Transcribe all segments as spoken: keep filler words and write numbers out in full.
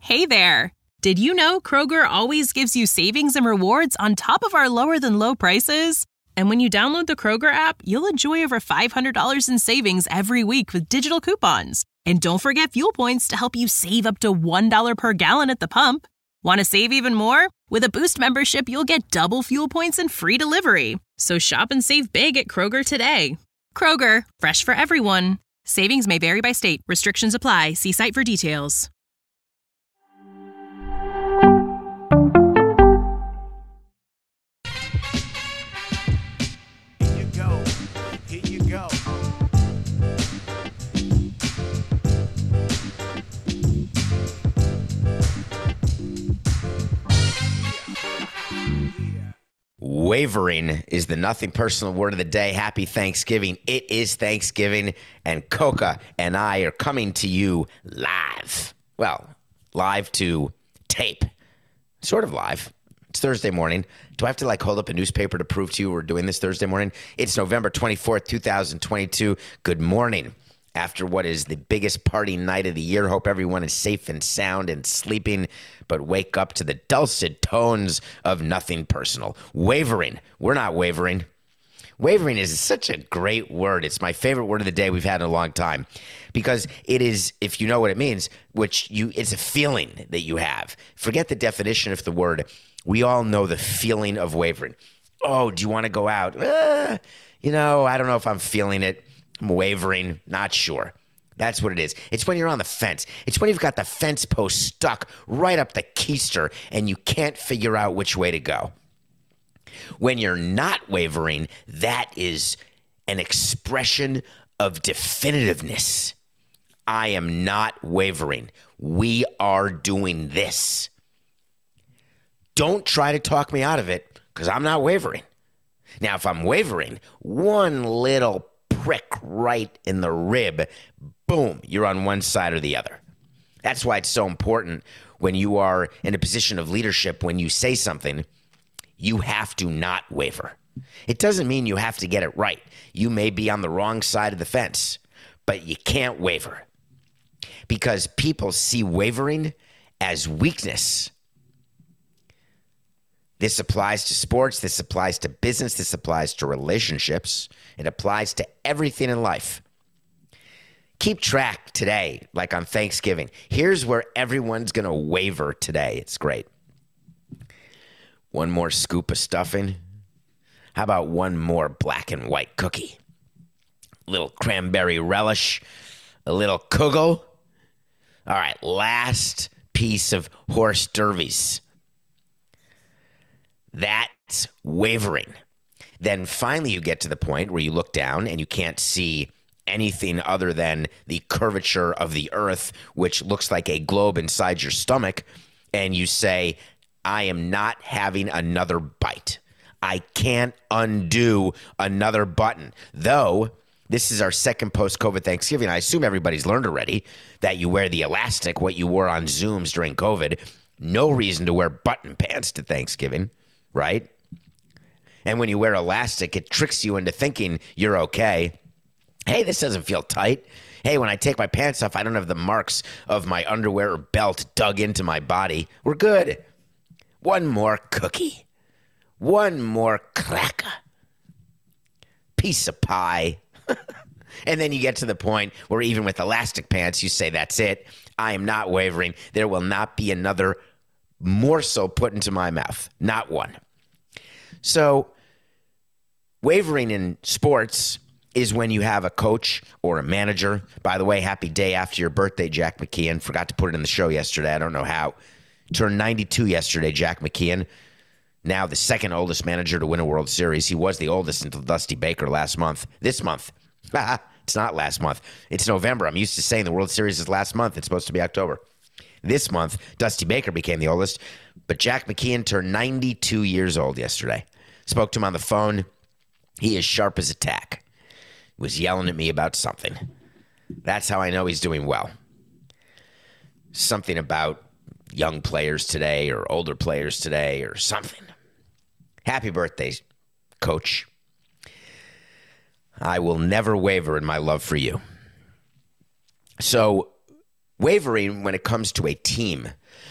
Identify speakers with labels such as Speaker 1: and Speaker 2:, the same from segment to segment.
Speaker 1: Hey there! Did you know Kroger always gives you savings and rewards on top of our lower-than-low prices? And when you download the Kroger app, you'll enjoy over five hundred dollars in savings every week with digital coupons. And don't forget fuel points to help you save up to one dollar per gallon at the pump. Want to save even more? With a Boost membership, you'll get double fuel points and free delivery. So shop and save big at Kroger today. Kroger, fresh for everyone. Savings may vary by state. Restrictions apply. See site for details.
Speaker 2: Here you go. Here you go.
Speaker 3: Wavering is the nothing personal word of the day. Happy Thanksgiving. It is Thanksgiving, and Coca and I are coming to you live. Well, live to tape. Sort of live. It's Thursday morning. Do I have to like hold up a newspaper to prove to you we're doing this Thursday morning? It's November twenty-fourth, twenty twenty-two. Good morning. After what is the biggest party night of the year, hope everyone is safe and sound and sleeping, but wake up to the dulcet tones of nothing personal. Wavering. We're not wavering. Wavering is such a great word. It's my favorite word of the day we've had in a long time because it is, if you know what it means, which you, it's a feeling that you have. Forget the definition of the word. We all know the feeling of wavering. Oh, do you want to go out? Uh, you know, I don't know if I'm feeling it. I'm wavering, not sure. That's what it is. It's when you're on the fence. It's when you've got the fence post stuck right up the keister and you can't figure out which way to go. When you're not wavering, that is an expression of definitiveness. I am not wavering. We are doing this. Don't try to talk me out of it because I'm not wavering. Now, if I'm wavering, one little prick right in the rib, boom, you're on one side or the other. That's why it's so important when you are in a position of leadership, when you say something, you have to not waver. It doesn't mean you have to get it right. You may be on the wrong side of the fence, but you can't waver because people see wavering as weakness. This applies to sports. This applies to business. This applies to relationships. It applies to everything in life. Keep track today, like on Thanksgiving. Here's where everyone's going to waver today. It's great. One more scoop of stuffing. How about one more black and white cookie? A little cranberry relish. A little kugel. All right, last piece of horse derbies. That's wavering. Then finally you get to the point where you look down and you can't see anything other than the curvature of the earth, which looks like a globe inside your stomach, and you say, I am not having another bite. I can't undo another button. Though this is our second post-COVID Thanksgiving. I assume everybody's learned already that you wear the elastic, what you wore on Zooms during COVID. No reason to wear button pants to Thanksgiving. Right? And when you wear elastic, it tricks you into thinking you're okay. Hey, this doesn't feel tight. Hey, when I take my pants off, I don't have the marks of my underwear or belt dug into my body. We're good. One more cookie. One more cracker. Piece of pie. And then you get to the point where even with elastic pants, you say, that's it. I am not wavering. There will not be another morsel put into my mouth. Not one. So wavering in sports is when you have a coach or a manager. By the way, happy day after your birthday, Jack McKeon. Forgot to put it in the show yesterday. I don't know how. Turned ninety-two yesterday, Jack McKeon. Now the second oldest manager to win a World Series. He was the oldest until Dusty Baker last month. This month. It's not last month. It's November. I'm used to saying the World Series is last month. It's supposed to be October. This month, Dusty Baker became the oldest, but Jack McKeon turned ninety-two years old yesterday. Spoke to him on the phone. He is sharp as a tack. Was yelling at me about something. That's how I know he's doing well. Something about young players today or older players today or something. Happy birthday, Coach. I will never waver in my love for you. So Wavering when it comes to a team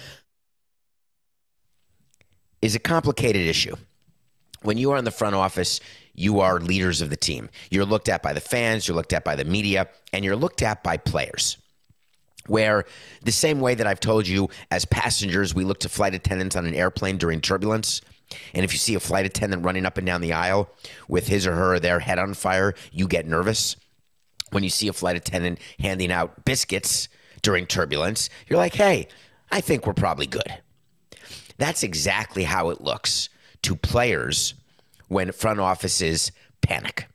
Speaker 3: is a complicated issue. When you are in the front office, you are leaders of the team. You're looked at by the fans, you're looked at by the media, and you're looked at by players. Where the same way that I've told you, as passengers, we look to flight attendants on an airplane during turbulence. And if you see a flight attendant running up and down the aisle with his or her or their head on fire, you get nervous. When you see a flight attendant handing out biscuits during turbulence, you're like, hey, I think we're probably good. That's exactly how it looks to players when front offices panic.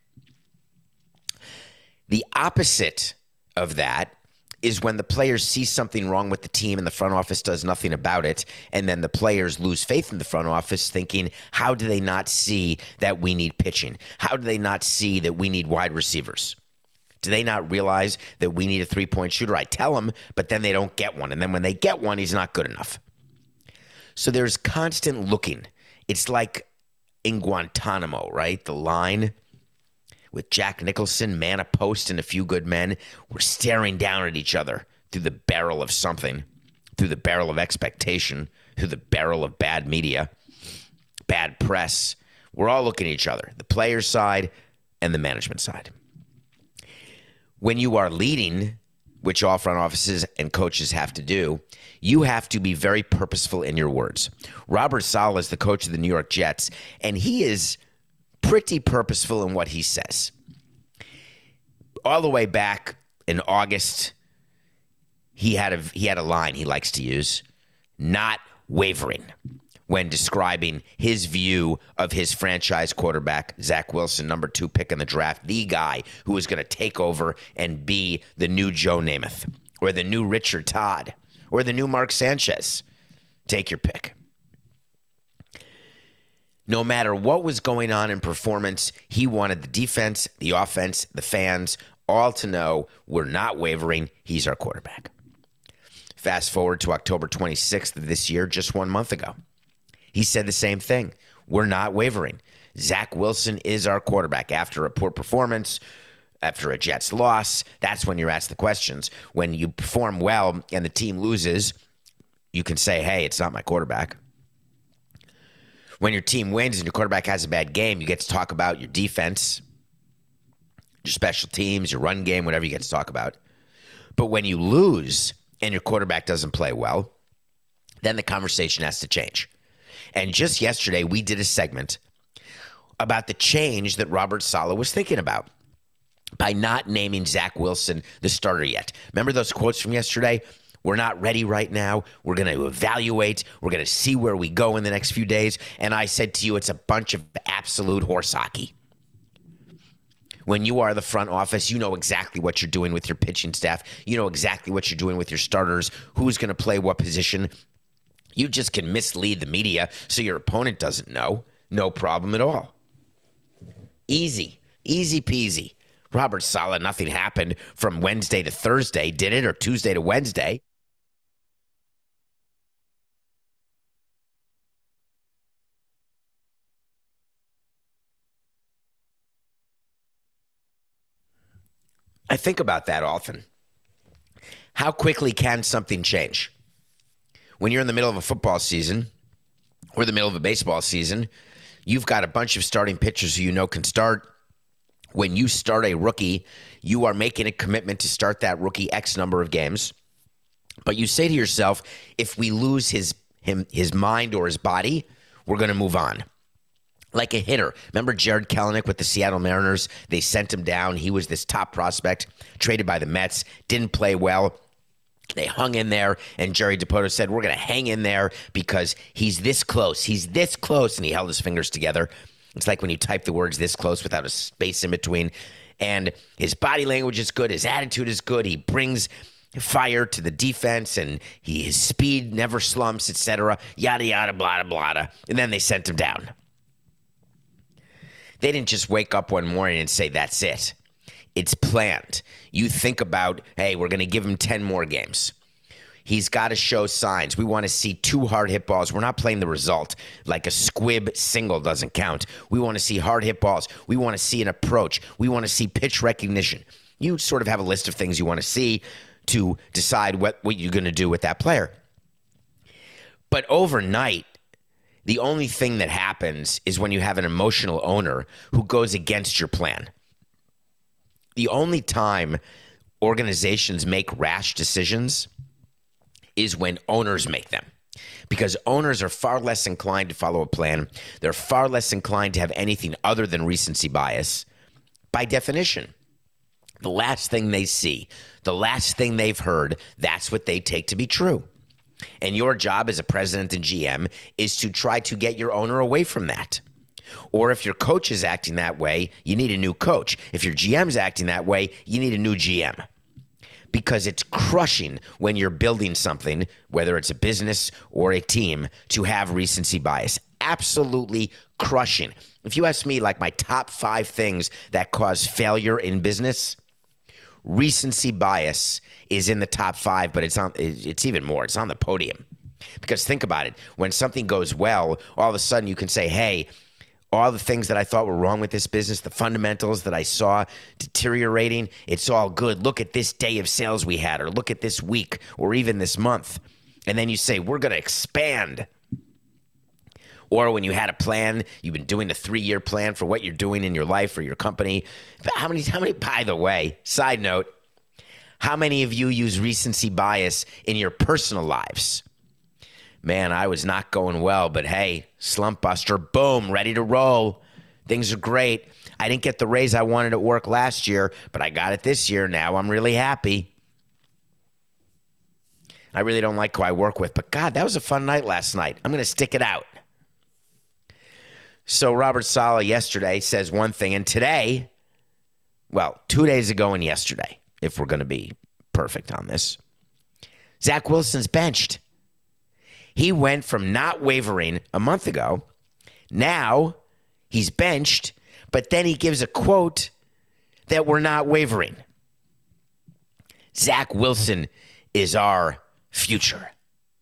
Speaker 3: The opposite of that is when the players see something wrong with the team and the front office does nothing about it, and then the players lose faith in the front office thinking, how do they not see that we need pitching? How do they not see that we need wide receivers? Do they not realize that we need a three-point shooter? I tell them, but then they don't get one. And then when they get one, he's not good enough. So there's constant looking. It's like in Guantanamo, right? The line with Jack Nicholson, man a post, and a few good men. We're staring down at each other through the barrel of something, through the barrel of expectation, through the barrel of bad media, bad press. We're all looking at each other, the players' side and the management side. When you are leading, which all front offices and coaches have to do, you have to be very purposeful in your words. Robert Saleh is the coach of the New York Jets, and he is pretty purposeful in what he says. All the way back in August, he had a he had a line he likes to use, not wavering, when describing his view of his franchise quarterback, Zach Wilson, number two pick in the draft, the guy who is going to take over and be the new Joe Namath, or the new Richard Todd, or the new Mark Sanchez. Take your pick. No matter what was going on in performance, he wanted the defense, the offense, the fans, all to know we're not wavering. He's our quarterback. Fast forward to October twenty-sixth of this year, just one month ago. He said the same thing. We're not wavering. Zach Wilson is our quarterback. After a poor performance, after a Jets loss, that's when you're asked the questions. When you perform well and the team loses, you can say, hey, it's not my quarterback. When your team wins and your quarterback has a bad game, you get to talk about your defense, your special teams, your run game, whatever you get to talk about. But when you lose and your quarterback doesn't play well, then the conversation has to change. And just yesterday, we did a segment about the change that Robert Saleh was thinking about by not naming Zach Wilson the starter yet. Remember those quotes from yesterday? We're not ready right now. We're going to evaluate. We're going to see where we go in the next few days. And I said to you, it's a bunch of absolute horse hockey. When you are the front office, you know exactly what you're doing with your pitching staff. You know exactly what you're doing with your starters, who's going to play what position. You just can mislead the media so your opponent doesn't know. No problem at all. Easy. Easy peasy. Robert Saleh, nothing happened from Wednesday to Thursday, did it? Or Tuesday to Wednesday? I think about that often. How quickly can something change? When you're in the middle of a football season or the middle of a baseball season, you've got a bunch of starting pitchers who you know can start. When you start a rookie, you are making a commitment to start that rookie X number of games. But you say to yourself, if we lose his him his mind or his body, we're going to move on. Like a hitter. Remember Jared Kelenic with the Seattle Mariners? They sent him down. He was this top prospect, traded by the Mets, didn't play well. They hung in there, and Jerry Dipoto said, we're going to hang in there because he's this close. He's this close, and he held his fingers together. It's like when you type the words this close without a space in between. And his body language is good. His attitude is good. He brings fire to the defense, and he, his speed never slumps, et cetera. Yada, yada, blah, blah, blah. And then they sent him down. They didn't just wake up one morning and say, that's it. It's planned. You think about, hey, we're going to give him ten more games. He's got to show signs. We want to see two hard hit balls. We're not playing the result. Like a squib single doesn't count. We want to see hard hit balls. We want to see an approach. We want to see pitch recognition. You sort of have a list of things you want to see to decide what, what you're going to do with that player. But overnight, the only thing that happens is when you have an emotional owner who goes against your plan. The only time organizations make rash decisions is when owners make them. Because owners are far less inclined to follow a plan. They're far less inclined to have anything other than recency bias. By definition, the last thing they see, the last thing they've heard, that's what they take to be true. And your job as a president and G M is to try to get your owner away from that. Or if your coach is acting that way, you need a new coach. If your G M's acting that way, you need a new G M. Because it's crushing when you're building something, whether it's a business or a team, to have recency bias. Absolutely crushing. If you ask me, like my top five things that cause failure in business, recency bias is in the top five, but it's on. It's even more. It's on the podium. Because think about it. When something goes well, all of a sudden you can say, hey, all the things that I thought were wrong with this business, the fundamentals that I saw deteriorating, it's all good. Look at this day of sales we had, or look at this week, or even this month. And then you say, we're going to expand. Or when you had a plan, you've been doing a three-year plan for what you're doing in your life or your company. How many, how many, by the way, side note, how many of you use recency bias in your personal lives? Man, I was not going well, but hey, slump buster, boom, ready to roll. Things are great. I didn't get the raise I wanted at work last year, but I got it this year. Now I'm really happy. I really don't like who I work with, but God, that was a fun night last night. I'm going to stick it out. So Robert Saleh yesterday says one thing, and today, well, two days ago and yesterday, if we're going to be perfect on this, Zach Wilson's benched. He went from not wavering a month ago. Now he's benched, but then he gives a quote that we're not wavering. Zach Wilson is our future.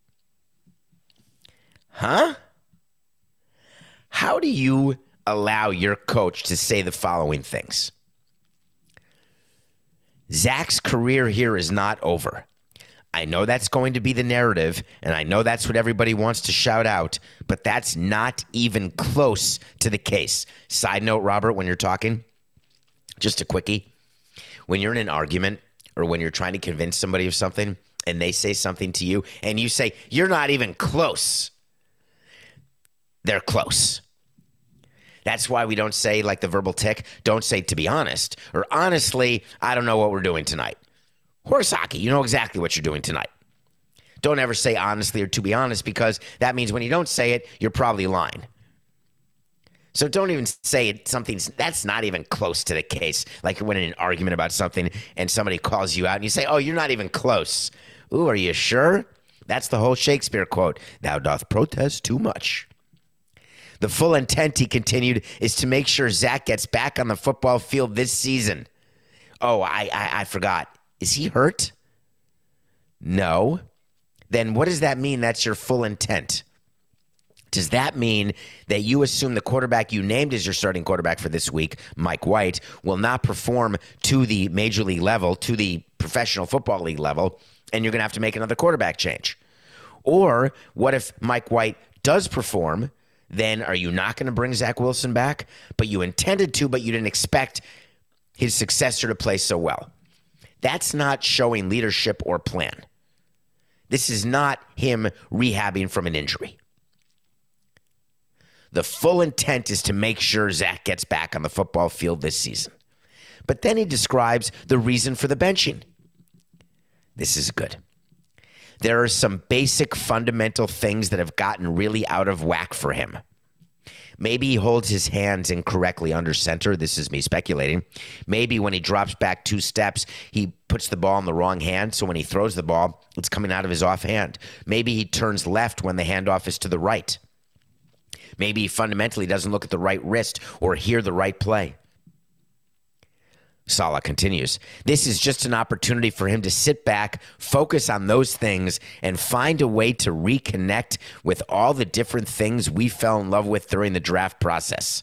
Speaker 3: Huh? How do you allow your coach to say the following things? Zach's career here is not over. I know that's going to be the narrative, and I know that's what everybody wants to shout out, but that's not even close to the case. Side note, Robert, when you're talking, just a quickie, when you're in an argument or when you're trying to convince somebody of something and they say something to you and you say, you're not even close, they're close. That's why we don't say, like the verbal tick, don't say to be honest, or honestly, I don't know what we're doing tonight. Horse hockey, you know exactly what you're doing tonight. Don't ever say honestly or to be honest, because that means when you don't say it, you're probably lying. So don't even say it, something that's not even close to the case. Like you're winning an argument about something and somebody calls you out and you say, oh, you're not even close. Ooh, are you sure? That's the whole Shakespeare quote. Thou doth protest too much. The full intent, he continued, is to make sure Zach gets back on the football field this season. Oh, I, I, I forgot. Is he hurt? No. Then what does that mean? That's your full intent. Does that mean that you assume the quarterback you named as your starting quarterback for this week, Mike White, will not perform to the major league level, to the professional football league level, and you're going to have to make another quarterback change? Or what if Mike White does perform? Then are you not going to bring Zach Wilson back? But you intended to, but you didn't expect his successor to play so well. That's not showing leadership or plan. This is not him rehabbing from an injury. The full intent is to make sure Zach gets back on the football field this season. But then he describes the reason for the benching. This is good. There are some basic fundamental things that have gotten really out of whack for him. Maybe he holds his hands incorrectly under center. This is me speculating. Maybe when he drops back two steps, he puts the ball in the wrong hand. So when he throws the ball, it's coming out of his offhand. Maybe he turns left when the handoff is to the right. Maybe he fundamentally doesn't look at the right wrist or hear the right play. Saleh continues, this is just an opportunity for him to sit back, focus on those things, and find a way to reconnect with all the different things we fell in love with during the draft process.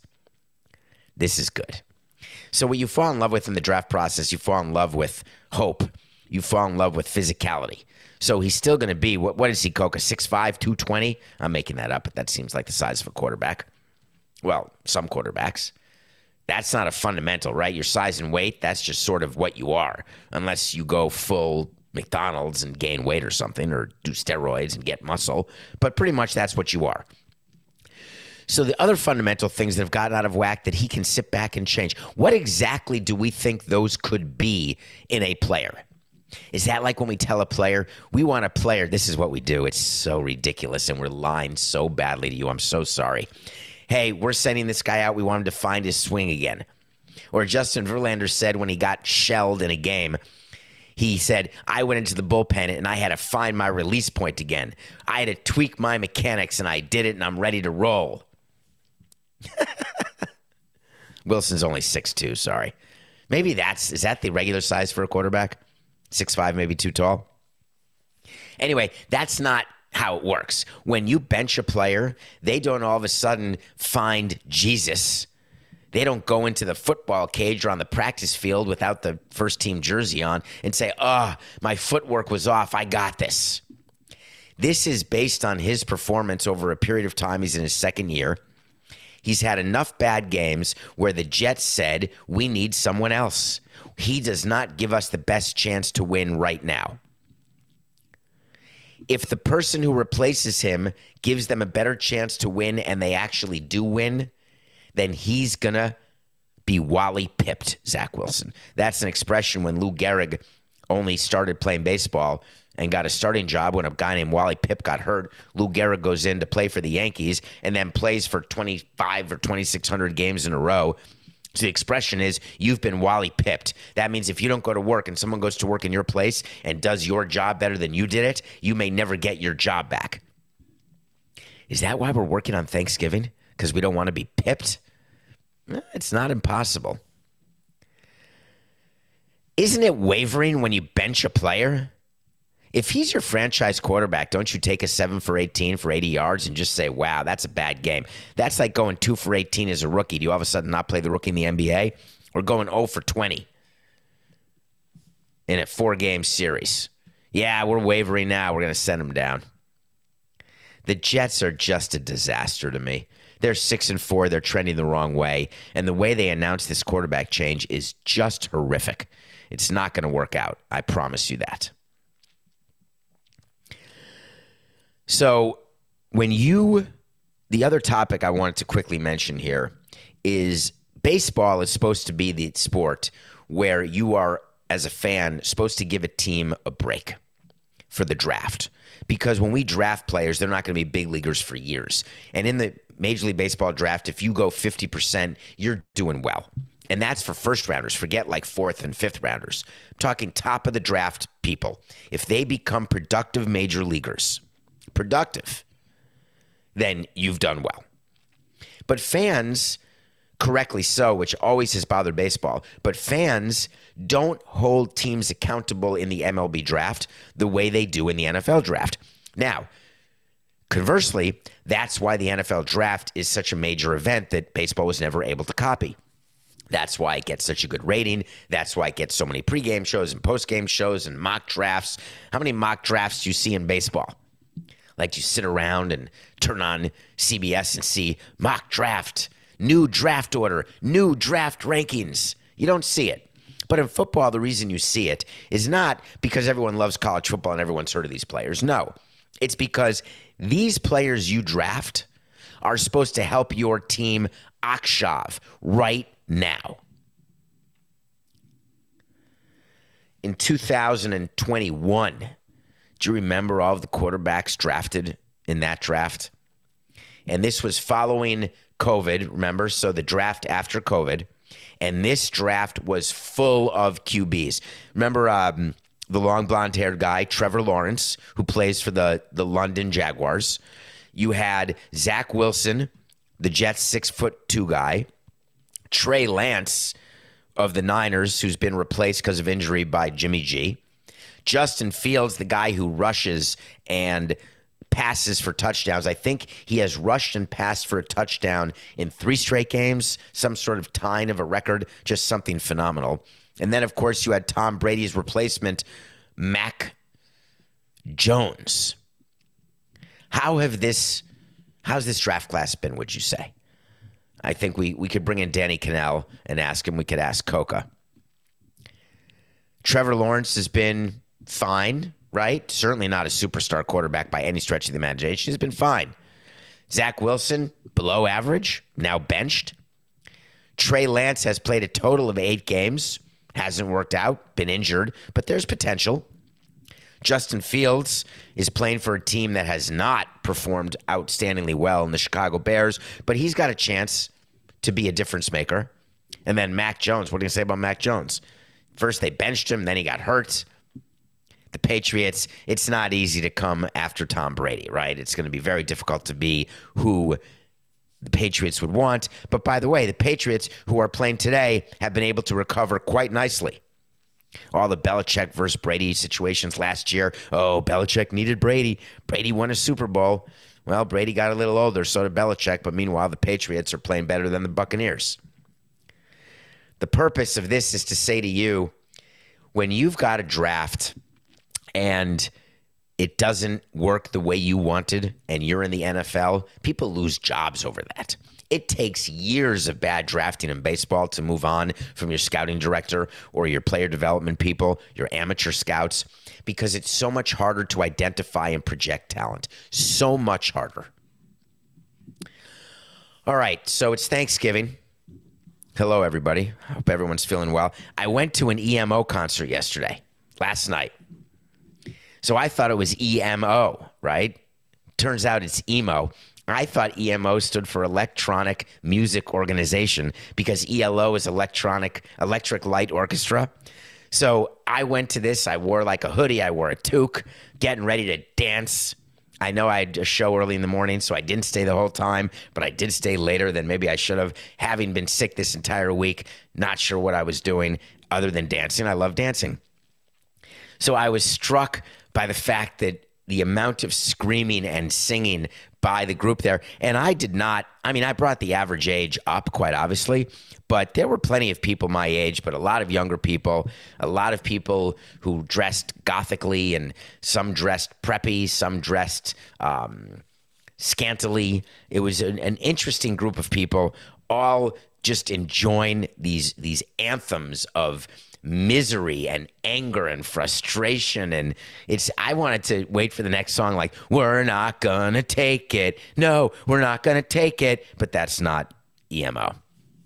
Speaker 3: This is good. So what you fall in love with in the draft process, you fall in love with hope. you fall in love with physicality. So he's still going to be, what, what is he, Coca? six five, two twenty? I'm making that up, but that seems like the size of a quarterback. Well, some quarterbacks. That's not a fundamental, right? Your size and weight, that's just sort of what you are, unless you go full McDonald's and gain weight or something, or do steroids and get muscle. But pretty much that's what you are. So the other fundamental things that have gotten out of whack that he can sit back and change, what exactly do we think those could be in a player? Is that like when we tell a player, we want a player, this is what we do. It's so ridiculous, and we're lying so badly to you. I'm so sorry. Hey, we're sending this guy out. We want him to find his swing again. Or Justin Verlander said when he got shelled in a game, he said, I went into the bullpen and I had to find my release point again. I had to tweak my mechanics, and I did it, and I'm ready to roll. Wilson's only six two, sorry. Maybe that's, is that the regular size for a quarterback? six five, maybe too tall? Anyway, that's not how it works. When you bench a player, they don't all of a sudden find Jesus. They don't go into the football cage or on the practice field without the first team jersey on and say, oh, my footwork was off. I got this. This is based on his performance over a period of time. He's in his second year. He's had enough bad games where the Jets said, we need someone else. He does not give us the best chance to win right now. If the person who replaces him gives them a better chance to win and they actually do win, then he's going to be Wally pipped, Zach Wilson. That's an expression when Lou Gehrig only started playing baseball and got a starting job when a guy named Wally Pipp got hurt. Lou Gehrig goes in to play for the Yankees and then plays for twenty-five or twenty-six hundred games in a row. So the expression is, you've been Wally pipped. That means if you don't go to work and someone goes to work in your place and does your job better than you did it, you may never get your job back. Is that why we're working on Thanksgiving? Because we don't want to be pipped? It's not impossible. Isn't it wavering when you bench a player? If he's your franchise quarterback, don't you take a seven for eighteen for eighty yards and just say, wow, that's a bad game? That's like going two for eighteen as a rookie. Do you all of a sudden not play the rookie in the N B A? Or going oh for twenty in a four-game series? Yeah, we're wavering now. We're going to send him down. The Jets are just a disaster to me. They're six and four. They're trending the wrong way. And the way they announced this quarterback change is just horrific. It's not going to work out. I promise you that. So when you, the other topic I wanted to quickly mention here is baseball is supposed to be the sport where you are, as a fan, supposed to give a team a break for the draft. Because when we draft players, they're not going to be big leaguers for years. And in the Major League Baseball draft, if you go fifty percent, you're doing well. And that's for first rounders. Forget like fourth and fifth rounders. I'm talking top of the draft people. If they become productive major leaguers, productive, then you've done well. But fans, correctly so, which always has bothered baseball, but fans don't hold teams accountable in the M L B draft the way they do in the N F L draft. Now, conversely, that's why the N F L draft is such a major event that baseball was never able to copy. That's why it gets such a good rating. That's why it gets so many pregame shows and postgame shows and mock drafts. How many mock drafts do you see in baseball? Like you sit around and turn on C B S and see mock draft, new draft order, new draft rankings. You don't see it. But in football, the reason you see it is not because everyone loves college football and everyone's heard of these players. No, it's because these players you draft are supposed to help your team Akshav right now. In two thousand twenty-one, do you remember all of the quarterbacks drafted in that draft? And this was following COVID, remember? So the draft after COVID. And this draft was full of Q Bs. Remember um, the long blonde-haired guy, Trevor Lawrence, who plays for the, the London Jaguars. You had Zach Wilson, the Jets' six foot two guy. Trey Lance of the Niners, who's been replaced because of injury by Jimmy G. Justin Fields, the guy who rushes and passes for touchdowns. I think he has rushed and passed for a touchdown in three straight games, some sort of tying of a record, just something phenomenal. And then, of course, you had Tom Brady's replacement Mac Jones. How have this, how's this draft class been, would you say? I think we, we could bring in Danny Kanell and ask him. We could ask Coca. Trevor Lawrence has been fine, right? Certainly not a superstar quarterback by any stretch of the imagination. He's been fine. Zach Wilson, below average, now benched. Trey Lance has played a total of eight games. Hasn't worked out, been injured, but there's potential. Justin Fields is playing for a team that has not performed outstandingly well in the Chicago Bears, but he's got a chance to be a difference maker. And then Mac Jones, what are you going to say about Mac Jones? First they benched him, then he got hurt. The Patriots, it's not easy to come after Tom Brady, right? It's going to be very difficult to be who the Patriots would want. But by the way, the Patriots who are playing today have been able to recover quite nicely. All the Belichick versus Brady situations last year. Oh, Belichick needed Brady. Brady won a Super Bowl. Well, Brady got a little older, so did Belichick. But meanwhile, the Patriots are playing better than the Buccaneers. The purpose of this is to say to you, when you've got a draft and it doesn't work the way you wanted and you're in the N F L, people lose jobs over that. It takes years of bad drafting in baseball to move on from your scouting director or your player development people, your amateur scouts, because it's so much harder to identify and project talent. So much harder. All right, so it's Thanksgiving. Hello, everybody. Hope everyone's feeling well. I went to an E M O concert yesterday, last night. So I thought it was E M O, right? Turns out it's emo. I thought E M O stood for Electronic Music Organization because E L O is electronic, Electric Light Orchestra. So I went to this. I wore like a hoodie. I wore a toque, getting ready to dance. I know I had a show early in the morning, so I didn't stay the whole time, but I did stay later than maybe I should have. Having been sick this entire week, not sure what I was doing other than dancing. I love dancing. So I was struck by the fact that the amount of screaming and singing by the group there. And I did not, I mean, I brought the average age up quite obviously, but there were plenty of people my age, but a lot of younger people, a lot of people who dressed gothically, and some dressed preppy, some dressed um, scantily. It was an, an interesting group of people, all just enjoying these these anthems of misery and anger and frustration. And it's, I wanted to wait for the next song, like, we're not gonna take it. No, we're not gonna take it. But that's not E M O.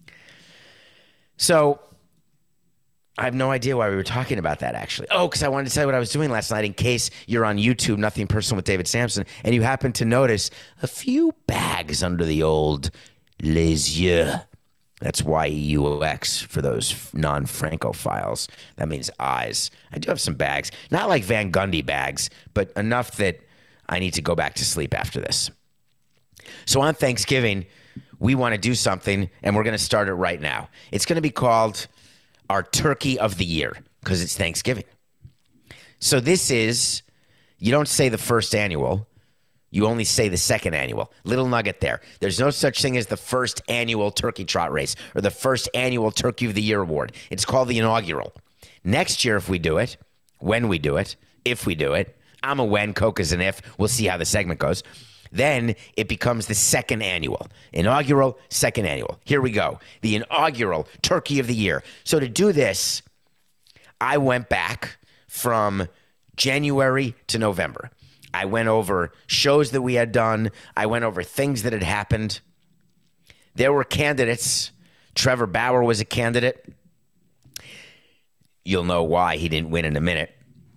Speaker 3: So I have no idea why we were talking about that, actually. Oh, because I wanted to tell you what I was doing last night in case you're on YouTube, Nothing Personal with David Sampson, and you happen to notice a few bags under the old les yeux. That's Y E U X for those non-Francophiles. That means eyes. I do have some bags. Not like Van Gundy bags, but enough that I need to go back to sleep after this. So on Thanksgiving, we want to do something, and we're going to start it right now. It's going to be called our Turkey of the Year because it's Thanksgiving. So this is, you don't say the first annual. You only say the second annual. Little nugget there. There's no such thing as the first annual turkey trot race or the first annual Turkey of the Year award. It's called the inaugural. Next year, if we do it, when we do it, if we do it, I'm a when, Coca's an if. We'll see how the segment goes. Then it becomes the second annual. Inaugural, second annual. Here we go. The inaugural Turkey of the Year. So to do this, I went back from January to November. I went over shows that we had done. I went over things that had happened. There were candidates. Trevor Bauer was a candidate. You'll know why he didn't win in a minute.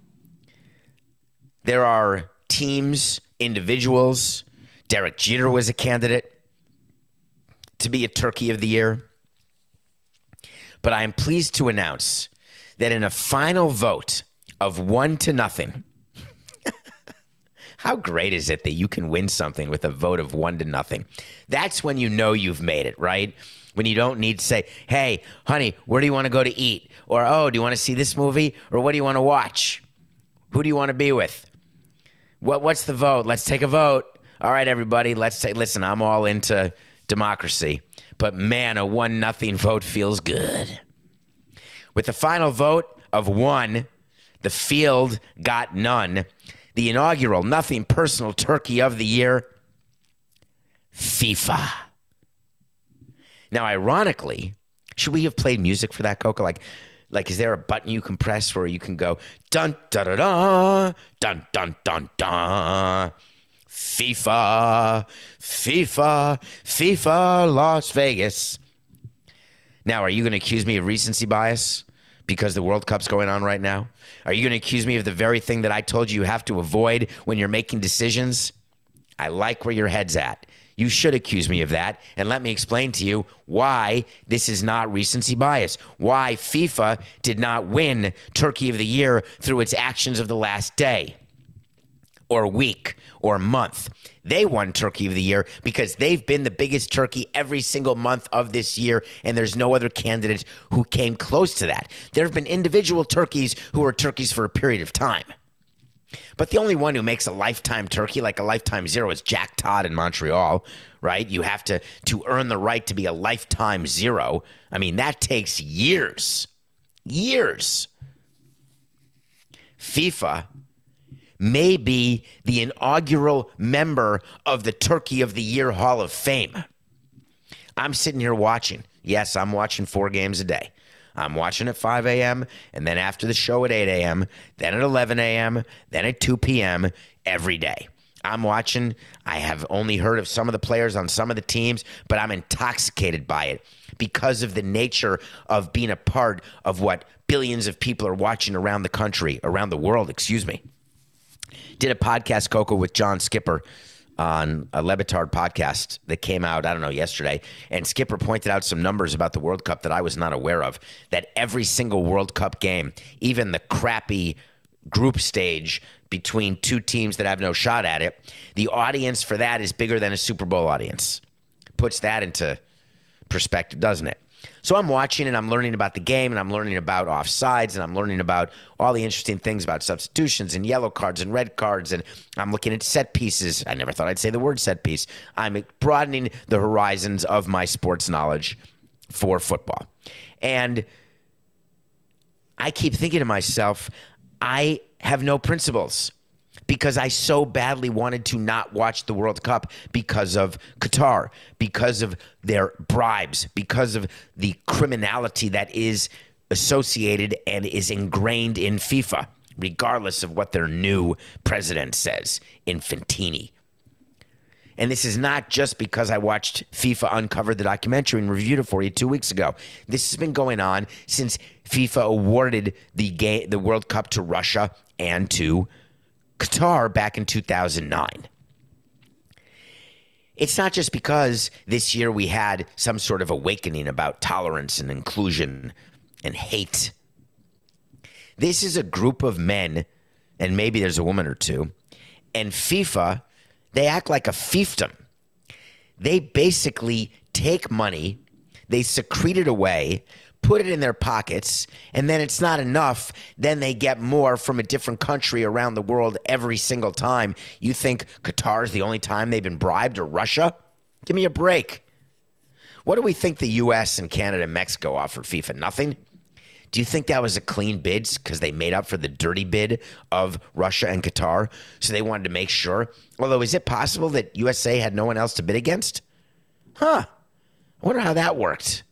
Speaker 3: There are teams, individuals. Derek Jeter was a candidate to be a Turkey of the Year. But I am pleased to announce that in a final vote of one to nothing, how great is it that you can win something with a vote of one to nothing? That's when you know you've made it, right? When you don't need to say, hey, honey, where do you want to go to eat? Or, oh, do you want to see this movie? Or what do you want to watch? Who do you want to be with? What What's the vote? Let's take a vote. All right, everybody, let's say, listen, I'm all into democracy. But man, a one nothing vote feels good. With the final vote of one, The field got none. The inaugural Nothing Personal Turkey of the Year, FIFA. Now, ironically, should we have played music for that, Coca? Like, like, is there a button you can press where you can go dun da da da dun dun dun dun FIFA, FIFA, FIFA, Las Vegas. Now, are you going to accuse me of recency bias because the World Cup's going on right now? Are you going to accuse me of the very thing that I told you you have to avoid when you're making decisions? I like where your head's at. You should accuse me of that, and let me explain to you why this is not recency bias, why FIFA did not win Turkey of the Year through its actions of the last day or week or month. They won Turkey of the Year because they've been the biggest turkey every single month of this year, and there's no other candidate who came close to that. There have been individual turkeys who are turkeys for a period of time. But the only one who makes a lifetime turkey, like a lifetime zero, is Jack Todd in Montreal, right? You have to, to earn the right to be a lifetime zero. I mean, that takes years. Years. FIFA may be the inaugural member of the Turkey of the Year Hall of Fame. I'm sitting here watching. Yes, I'm watching four games a day. I'm watching at five a.m., and then after the show at eight a.m., then at eleven a.m., then at two p.m. every day. I'm watching. I have only heard of some of the players on some of the teams, but I'm intoxicated by it because of the nature of being a part of what billions of people are watching around the country, around the world, excuse me. Did a podcast, Coco, with John Skipper on a Le Batard podcast that came out, I don't know, yesterday. And Skipper pointed out some numbers about the World Cup that I was not aware of, that every single World Cup game, even the crappy group stage between two teams that have no shot at it, the audience for that is bigger than a Super Bowl audience. Puts that into perspective, doesn't it? So I'm watching and I'm learning about the game and I'm learning about offsides and I'm learning about all the interesting things about substitutions and yellow cards and red cards, and I'm looking at set pieces. I never thought I'd say the word set piece. I'm broadening the horizons of my sports knowledge for football. And I keep thinking to myself, I have no principles, because I so badly wanted to not watch the World Cup because of Qatar, because of their bribes, because of the criminality that is associated and is ingrained in FIFA, regardless of what their new president says, Infantini. And this is not just because I watched FIFA Uncovered the documentary and reviewed it for you two weeks ago. This has been going on since FIFA awarded the game, the World Cup to Russia and to Qatar back in two thousand nine. It's not just because this year we had some sort of awakening about tolerance and inclusion and hate. This is a group of men, and maybe there's a woman or two, and FIFA, they act like a fiefdom. They basically take money, they secrete it away, put it in their pockets, and then it's not enough. Then they get more from a different country around the world every single time. You think Qatar is the only time they've been bribed, or Russia? Give me a break. What do we think the U S and Canada and Mexico offered FIFA? Nothing? Do you think that was a clean bid because they made up for the dirty bid of Russia and Qatar? So they wanted to make sure. Although, is it possible that U S A had no one else to bid against? Huh. I wonder how that worked.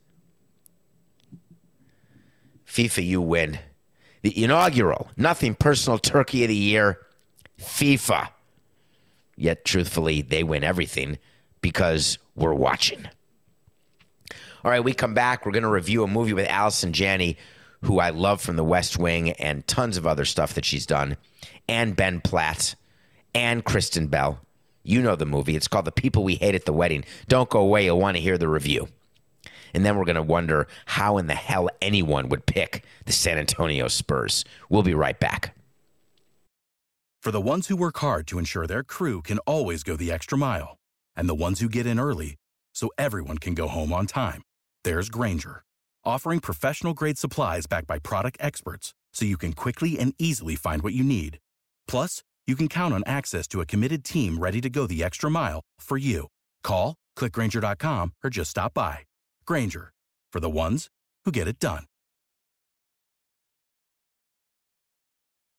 Speaker 3: FIFA, you win. The inaugural Nothing Personal Turkey of the Year, FIFA. Yet, truthfully, they win everything because we're watching. All right, we come back. We're going to review a movie with Allison Janney, who I love from The West Wing and tons of other stuff that she's done, and Ben Platt, and Kristen Bell. You know the movie. It's called The People We Hate at the Wedding. Don't go away. You'll want to hear the review. And then we're going to wonder how in the hell anyone would pick the San Antonio Spurs. We'll be right back.
Speaker 4: For the ones who work hard to ensure their crew can always go the extra mile, and the ones who get in early so everyone can go home on time, there's Grainger, offering professional-grade supplies backed by product experts so you can quickly and easily find what you need. Plus, you can count on access to a committed team ready to go the extra mile for you. Call, click Grainger dot com, or just stop by. Grainger, for the ones who get it done.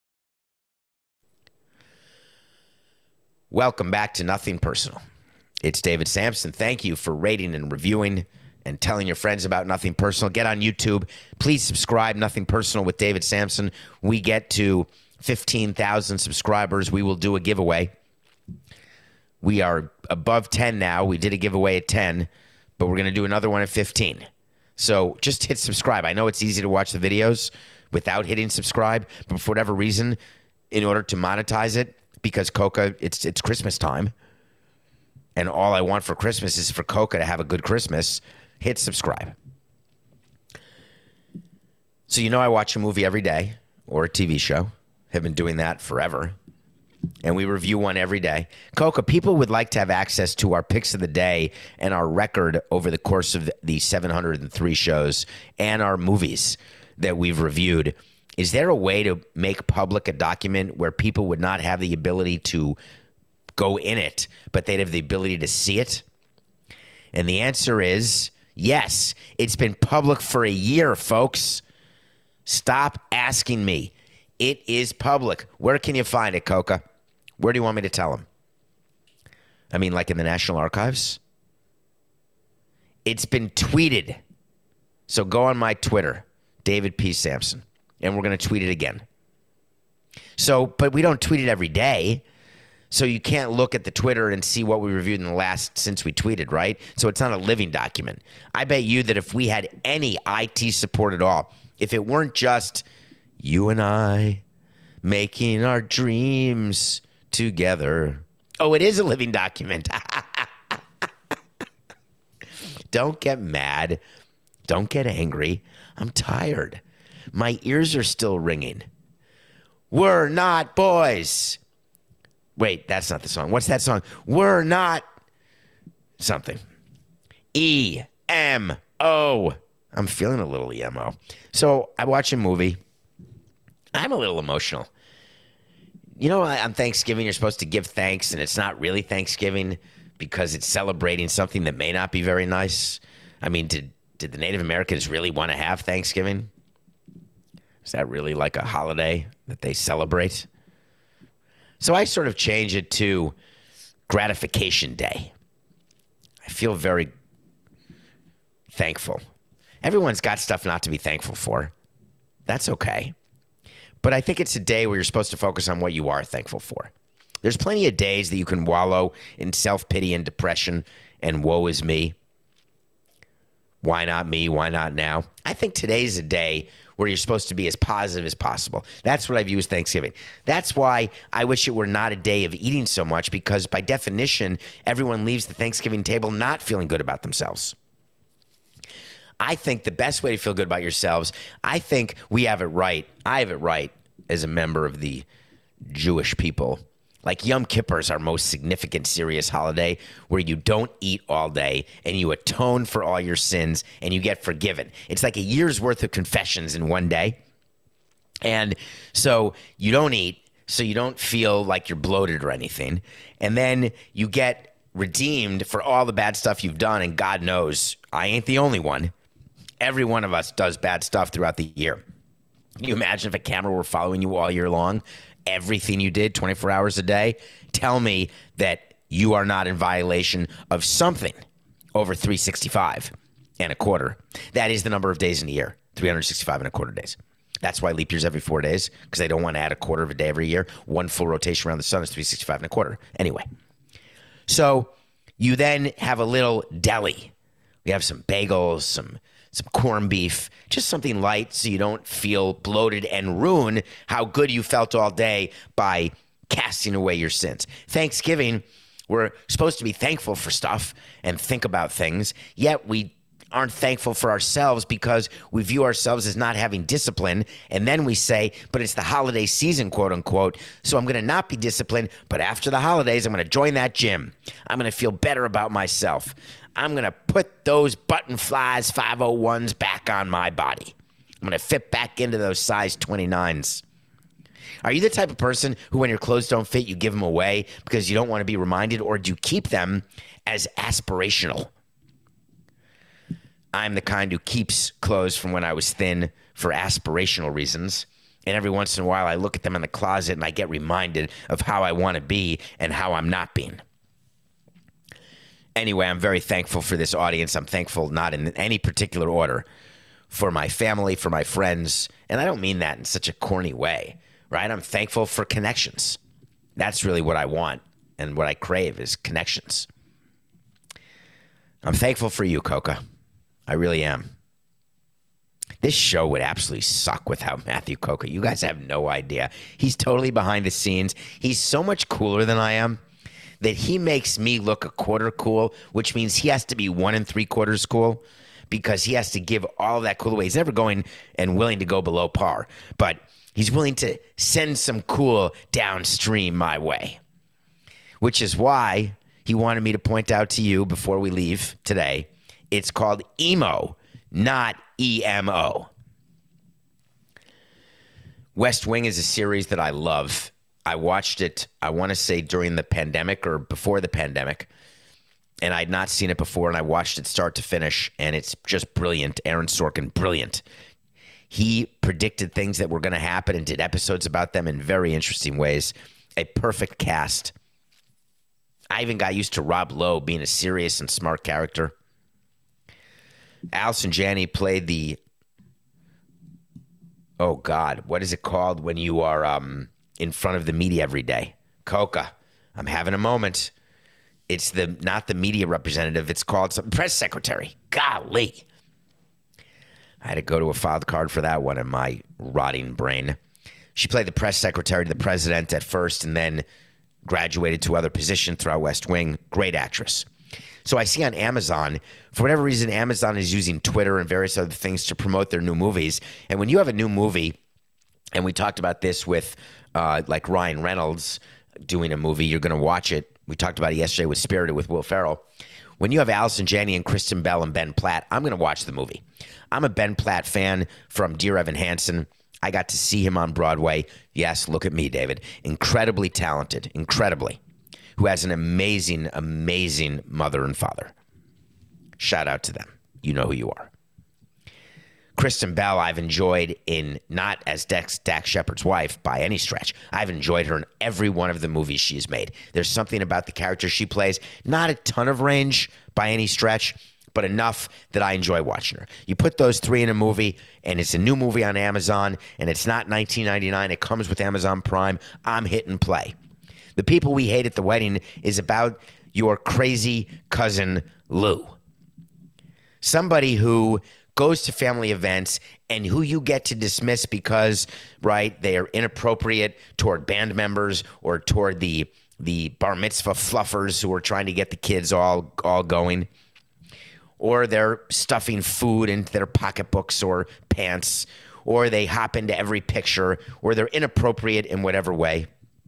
Speaker 3: Welcome back to Nothing Personal. It's David Sampson. Thank you for rating and reviewing and telling your friends about Nothing Personal. Get on YouTube. Please subscribe, Nothing Personal with David Sampson. We get to fifteen thousand subscribers. We will do a giveaway. We are above ten now. We did a giveaway at ten, but we're going to do another one at fifteen. So just hit subscribe. I know it's easy to watch the videos without hitting subscribe, but for whatever reason, in order to monetize it, because Coca, it's it's Christmas time, and all I want for Christmas is for Coca to have a good Christmas, hit subscribe. So you know I watch a movie every day, or a T V show. Have been doing that forever. And we review one every day. Coca, people would like to have access to our picks of the day and our record over the course of the seven hundred three shows and our movies that we've reviewed. Is there a way to make public a document where people would not have the ability to go in it, but they'd have the ability to see it? And the answer is yes. It's been public for a year, folks. Stop asking me. It is public. Where can you find it, Coca? Where do you want me to tell them? I mean, like in the National Archives? It's been tweeted. So go on my Twitter, David P. Sampson, and we're going to tweet it again. So, but we don't tweet it every day. So you can't look at the Twitter and see what we reviewed in the last since we tweeted, right? So it's not a living document. I bet you that if we had any I T support at all, if it weren't just you and I making our dreams together. Oh, it is a living document. Don't get mad. Don't get angry. I'm tired. My ears are still ringing. We're not boys. Wait, that's not the song. What's that song? We're not something. E M O. I'm feeling a little E M O. So I watch a movie. I'm a little emotional. You know, on Thanksgiving, you're supposed to give thanks, and it's not really Thanksgiving because it's celebrating something that may not be very nice. I mean, did did the Native Americans really want to have Thanksgiving? Is that really like a holiday that they celebrate? So I sort of change it to Gratification Day. I feel very thankful. Everyone's got stuff not to be thankful for. That's okay. But I think it's a day where you're supposed to focus on what you are thankful for. There's plenty of days that you can wallow in self-pity and depression and woe is me. Why not me? Why not now? I think today's a day where you're supposed to be as positive as possible. That's what I view as Thanksgiving. That's why I wish it were not a day of eating so much, because by definition, everyone leaves the Thanksgiving table not feeling good about themselves. I think the best way to feel good about yourselves, I think we have it right. I have it right as a member of the Jewish people. Like Yom Kippur is our most significant, serious holiday where you don't eat all day and you atone for all your sins and you get forgiven. It's like a year's worth of confessions in one day. And so you don't eat, so you don't feel like you're bloated or anything. And then you get redeemed for all the bad stuff you've done. And God knows I ain't the only one. Every one of us does bad stuff throughout the year. Can you imagine if a camera were following you all year long? Everything you did twenty-four hours a day? Tell me that you are not in violation of something over three hundred sixty-five and a quarter. That is the number of days in a year, three hundred sixty-five and a quarter days. That's why leap year's every four days, because they don't want to add a quarter of a day every year. One full rotation around the sun is three hundred sixty-five and a quarter. Anyway, so you then have a little deli. We have some bagels, some some corned beef, just something light so you don't feel bloated and ruin how good you felt all day by casting away your sins. Thanksgiving, we're supposed to be thankful for stuff and think about things, yet we aren't thankful for ourselves because we view ourselves as not having discipline, and then we say, but it's the holiday season, quote unquote, so I'm going to not be disciplined, but after the holidays, I'm going to join that gym. I'm going to feel better about myself. I'm going to put those button flies five oh ones back on my body. I'm going to fit back into those size twenty-nines. Are you the type of person who, when your clothes don't fit, you give them away because you don't want to be reminded, or do you keep them as aspirational? I'm the kind who keeps clothes from when I was thin for aspirational reasons. And every once in a while, I look at them in the closet and I get reminded of how I want to be and how I'm not being. Anyway, I'm very thankful for this audience. I'm thankful, not in any particular order, for my family, for my friends. And I don't mean that in such a corny way, right? I'm thankful for connections. That's really what I want and what I crave is connections. I'm thankful for you, Coca. I really am. This show would absolutely suck without Matthew Coca. You guys have no idea. He's totally behind the scenes. He's so much cooler than I am that he makes me look a quarter cool, which means he has to be one and three quarters cool because he has to give all that cool away. He's never going and willing to go below par, but he's willing to send some cool downstream my way, which is why he wanted me to point out to you before we leave today, it's called emo, not E M O. West Wing is a series that I love. I watched it, I want to say, during the pandemic or before the pandemic, and I'd not seen it before, and I watched it start to finish, and it's just brilliant. Aaron Sorkin, brilliant. He predicted things that were going to happen and did episodes about them in very interesting ways. A perfect cast. I even got used to Rob Lowe being a serious and smart character. Allison Janney played the, oh God, what is it called when you are um, in front of the media every day? Coca, I'm having a moment. It's the not the media representative. It's called some press secretary. Golly. I had to go to a filed card for that one in my rotting brain. She played the press secretary to the president at first and then graduated to other positions throughout West Wing. Great actress. So I see on Amazon, for whatever reason, Amazon is using Twitter and various other things to promote their new movies. And when you have a new movie, and we talked about this with uh, like Ryan Reynolds doing a movie, you're going to watch it. We talked about it yesterday with Spirited with Will Ferrell. When you have Allison Janney and Kristen Bell and Ben Platt, I'm going to watch the movie. I'm a Ben Platt fan from Dear Evan Hansen. I got to see him on Broadway. Yes, look at me, David. Incredibly talented, incredibly. Who has an amazing, amazing mother and father. Shout out to them. You know who you are. Kristen Bell, I've enjoyed in, not as Dax, Dax Shepard's wife by any stretch. I've enjoyed her in every one of the movies she's made. There's something about the character she plays, not a ton of range by any stretch, but enough that I enjoy watching her. You put those three in a movie, and it's a new movie on Amazon, and it's not nineteen ninety-nine. It comes with Amazon Prime. I'm hitting play. The People We Hate at the Wedding is about your crazy cousin Lou. Somebody who goes to family events and who you get to dismiss because, right, they are inappropriate toward band members or toward the the bar mitzvah fluffers who are trying to get the kids all all going. Or they're stuffing food into their pocketbooks or pants, or they hop into every picture, or they're inappropriate in whatever way.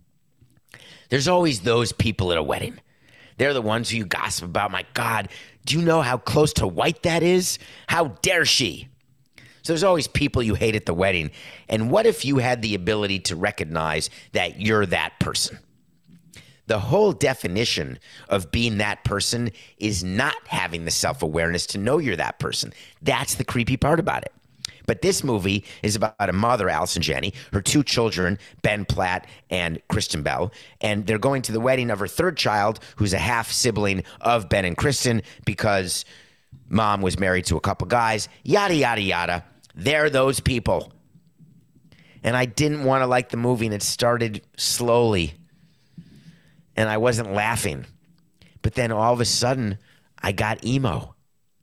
Speaker 3: There's always those people at a wedding. They're the ones who you gossip about. My God, do you know how close to white that is? How dare she? So there's always people you hate at the wedding. And what if you had the ability to recognize that you're that person? The whole definition of being that person is not having the self-awareness to know you're that person. That's the creepy part about it. But this movie is about a mother, Allison Janney, her two children, Ben Platt and Kristen Bell, and they're going to the wedding of her third child, who's a half-sibling of Ben and Kristen, because mom was married to a couple guys, yada, yada, yada. They're those people. And I didn't want to like the movie, and it started slowly. And I wasn't laughing. But then all of a sudden, I got emo.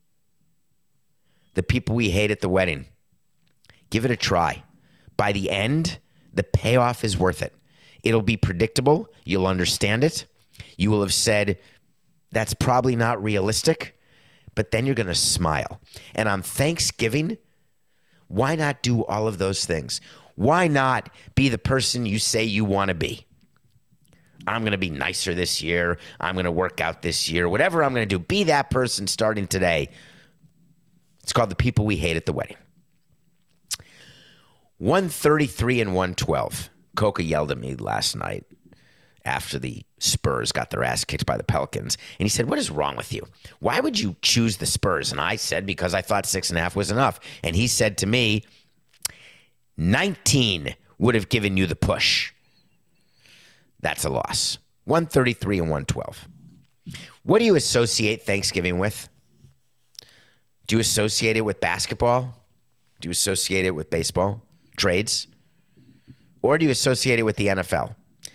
Speaker 3: The People We Hate at the Wedding. Give it a try. By the end, the payoff is worth it. It'll be predictable. You'll understand it. You will have said, that's probably not realistic. But then you're going to smile. And on Thanksgiving, why not do all of those things? Why not be the person you say you want to be? I'm going to be nicer this year. I'm going to work out this year. Whatever I'm going to do, be that person starting today. It's called The People We Hate at the Wedding. one thirty-three and one twelve. Coca yelled at me last night after the Spurs got their ass kicked by the Pelicans. And he said, what is wrong with you? Why would you choose the Spurs? And I said, because I thought six and a half was enough. And he said to me, nineteen would have given you the push. That's a loss. one thirty-three and one twelve. What do you associate Thanksgiving with? Do you associate it with basketball? Do you associate it with baseball? Trades? Or do you associate it with the N F L?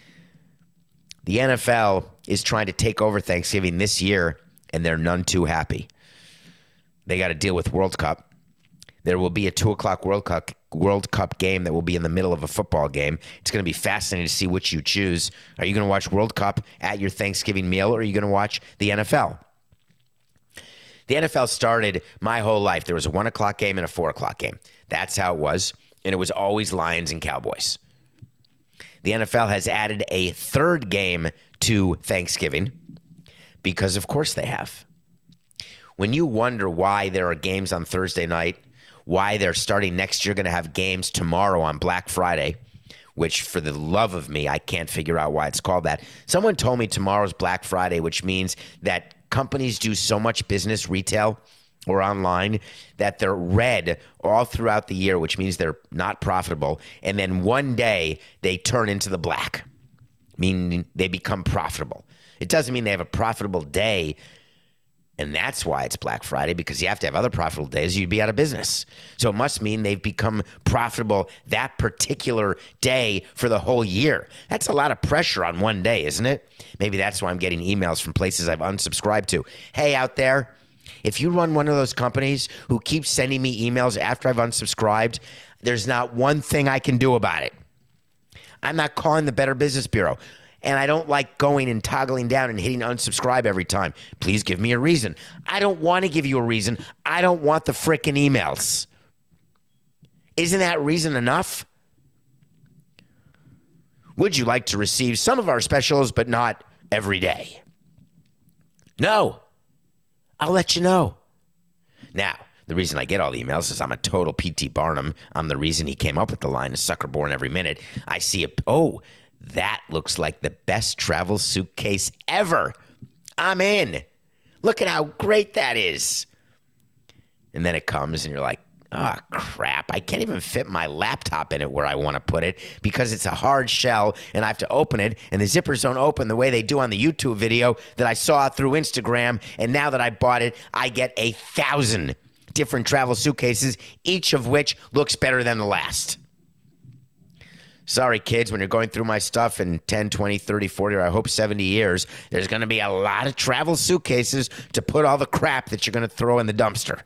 Speaker 3: The N F L is trying to take over Thanksgiving this year, and they're none too happy. They got to deal with World Cup. There will be a two o'clock World Cup World Cup game that will be in the middle of a football game. It's going to be fascinating to see which you choose. Are you going to watch World Cup at your Thanksgiving meal, or are you going to watch the N F L? The N F L started my whole life. There was a one o'clock game and a four o'clock game. That's how it was, and it was always Lions and Cowboys. The N F L has added a third game to Thanksgiving because, of course, they have. When you wonder why there are games on Thursday night, why they're starting next year going to have games tomorrow on Black Friday, which for the love of me, I can't figure out why it's called that. Someone told me tomorrow's Black Friday, which means that companies do so much business, retail or online, that they're red all throughout the year, which means they're not profitable. And then one day they turn into the black, meaning they become profitable. It doesn't mean they have a profitable day, and that's why it's Black Friday, because you have to have other profitable days or you'd be out of business. So it must mean they've become profitable that particular day for the whole year. That's a lot of pressure on one day, isn't it? Maybe that's why I'm getting emails from places I've unsubscribed to. Hey, out there, if you run one of those companies who keeps sending me emails after I've unsubscribed, there's not one thing I can do about it. I'm not calling the Better Business Bureau. And I don't like going and toggling down and hitting unsubscribe every time. Please give me a reason. I don't want to give you a reason. I don't want the frickin' emails. Isn't that reason enough? Would you like to receive some of our specials, but not every day? No. I'll let you know. Now, the reason I get all the emails is I'm a total P T Barnum. I'm the reason he came up with the line, a sucker born every minute. I see a, oh, that looks like the best travel suitcase ever. I'm in. Look at how great that is. And then it comes and you're like, oh, crap. I can't even fit my laptop in it where I want to put it because it's a hard shell and I have to open it and the zippers don't open the way they do on the YouTube video that I saw through Instagram. And now that I bought it, I get a thousand different travel suitcases, each of which looks better than the last. Sorry, kids, when you're going through my stuff in ten, twenty, thirty, forty, or I hope seventy years, there's going to be a lot of travel suitcases to put all the crap that you're going to throw in the dumpster.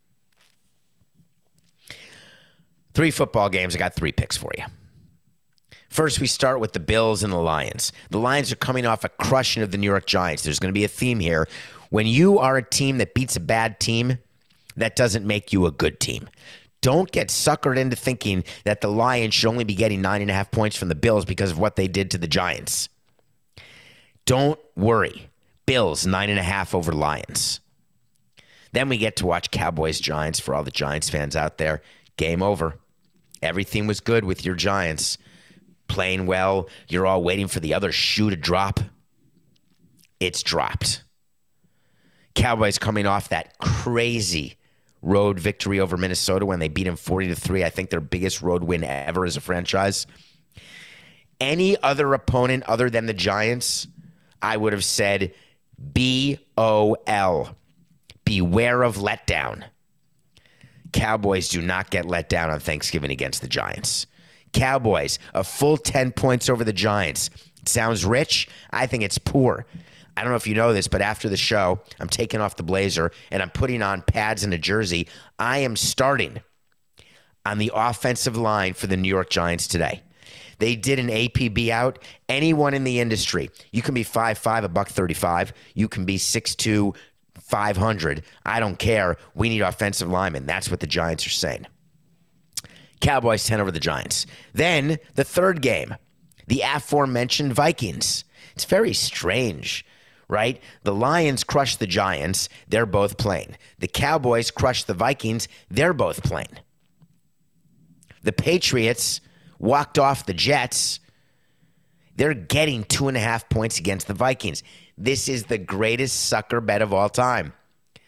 Speaker 3: Three football games. I got three picks for you. First, we start with the Bills and the Lions. The Lions are coming off a crushing of the New York Giants. There's going to be a theme here. When you are a team that beats a bad team, that doesn't make you a good team. Don't get suckered into thinking that the Lions should only be getting nine and a half points from the Bills because of what they did to the Giants. Don't worry. Bills, nine and a half over Lions. Then we get to watch Cowboys-Giants for all the Giants fans out there. Game over. Everything was good with your Giants. Playing well. You're all waiting for the other shoe to drop. It's dropped. Cowboys coming off that crazy road victory over Minnesota when they beat them forty to three. I think their biggest road win ever as a franchise. Any other opponent other than the Giants, I would have said B O L. Beware of letdown. Cowboys do not get let down on Thanksgiving against the Giants. Cowboys, a full ten points over the Giants. It sounds rich. I think it's poor. I don't know if you know this, but after the show, I'm taking off the blazer and I'm putting on pads and a jersey. I am starting on the offensive line for the New York Giants today. They did an A P B out. Anyone in the industry, you can be five five, a buck thirty-five. You can be six two, five hundred. I don't care. We need offensive linemen. That's what the Giants are saying. Cowboys ten over the Giants. Then the third game, the aforementioned Vikings. It's very strange. Right? The Lions crushed the Giants. They're both playing. The Cowboys crushed the Vikings. They're both playing. The Patriots walked off the Jets. They're getting two and a half points against the Vikings. This is the greatest sucker bet of all time.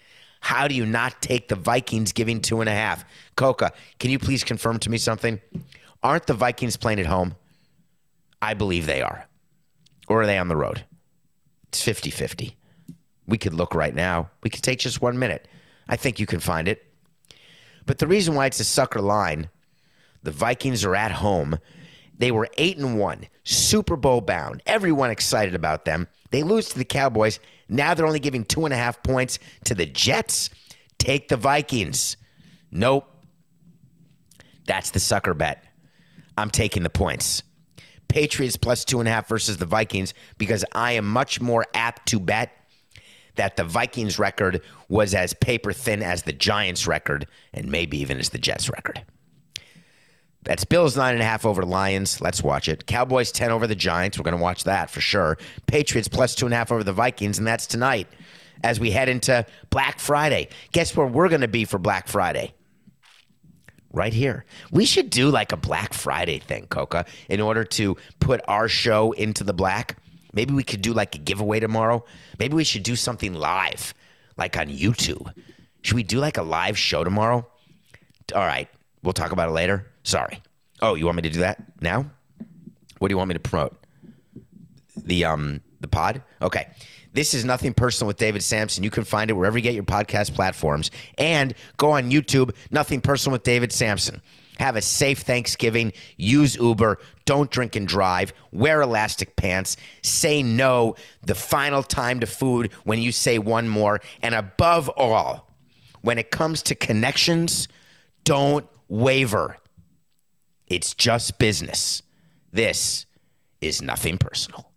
Speaker 3: How do you not take the Vikings giving two and a half? Coca, can you please confirm to me something? Aren't the Vikings playing at home? I believe they are. Or are they on the road? It's fifty-fifty. We could look right now. We could take just one minute. I think you can find it. But the reason why it's a sucker line, the Vikings are at home. They were eight and one, Super Bowl bound. Everyone excited about them. They lose to the Cowboys. Now they're only giving two and a half points to the Jets. Take the Vikings. Nope. That's the sucker bet. I'm taking the points. Patriots plus two and a half versus the Vikings because I am much more apt to bet that the Vikings record was as paper thin as the Giants record and maybe even as the Jets record. That's Bills nine and a half over Lions. Let's watch it. Cowboys ten over the Giants. We're going to watch that for sure. Patriots plus two and a half over the Vikings, and that's tonight as we head into Black Friday. Guess where we're going to be for Black Friday? Right here. We should do like a Black Friday thing, Coca, in order to put our show into the black. Maybe we could do like a giveaway tomorrow. Maybe we should do something live, like on YouTube. Should we do like a live show tomorrow? All right. We'll talk about it later. Sorry. Oh, you want me to do that now? What do you want me to promote? The um the pod? Okay. This is Nothing Personal with David Samson. You can find it wherever you get your podcast platforms. And go on YouTube, Nothing Personal with David Samson. Have a safe Thanksgiving. Use Uber. Don't drink and drive. Wear elastic pants. Say no the final time to food when you say one more. And above all, when it comes to connections, don't waver. It's just business. This is Nothing Personal.